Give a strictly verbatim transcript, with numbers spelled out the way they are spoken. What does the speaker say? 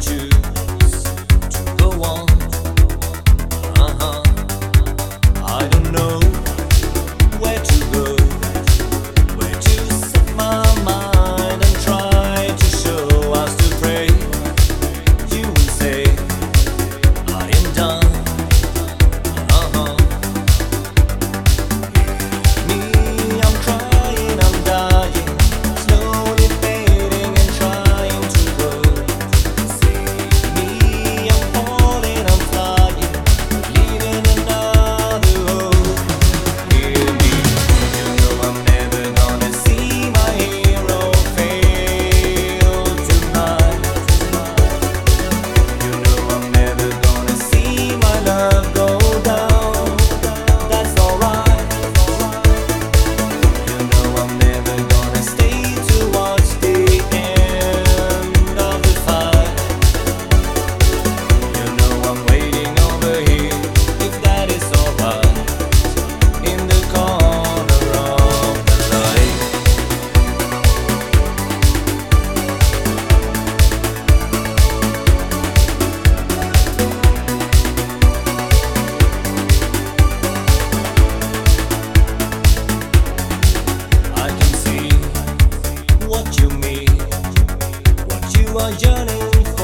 choose to go on. Uh-huh. I don't know where to go, where to set my mind and try to show us to pray. You will say, I am done. Uh-huh. Me, I'm crying, I'm dying, slowly fading and trying to go. Save me, I'm falling, I'm flying, leaving another hope. Hear me, you know I'm never gonna see my hero fail tonight. You know I'm never gonna see my love go down. That's alright. You know I'm never gonna stay to watch the end of the fight. You know I'm waiting over here, if that is alright, in the corner of the light. I can see what you mean, what you are yearning for.